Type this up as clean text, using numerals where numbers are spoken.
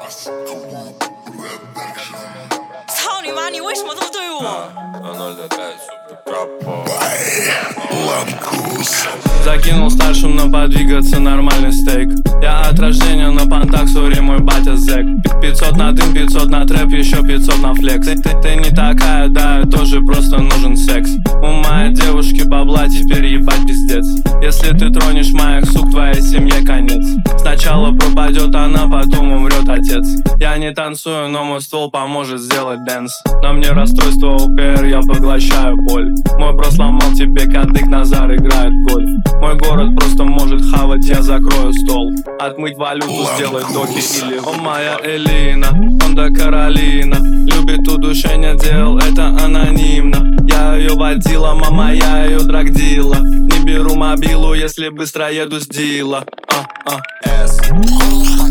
操你妈！你为什么这么对我 Закинул старшим на подвигаться нормальный стейк. Я от рождения на понтах, сори, мой батя зэк. 500 на дым, 500 на трэп, еще 500 на флекс. Ты не такая, да, тоже просто нужен секс. У моей девушки бабла, теперь ебать пиздец. Если ты тронешь моих сук, твоей семье конец. Сначала пропадет она, потом умрет отец. Я не танцую, но мой ствол поможет сделать дэнс. На мне расстройство ОПР, я поглощаю боль. Мой бро сломал тебе кадык, Назар играет в гольф. Мой город просто может хавать, я закрою стол. Отмыть валюту, сделать доки или... О, моя Элина, Honda Каролина. Любит удушение дел, это анонимно. Я ее водила, мама, я ее драгдила. Не беру мобилу, если быстро еду с дила.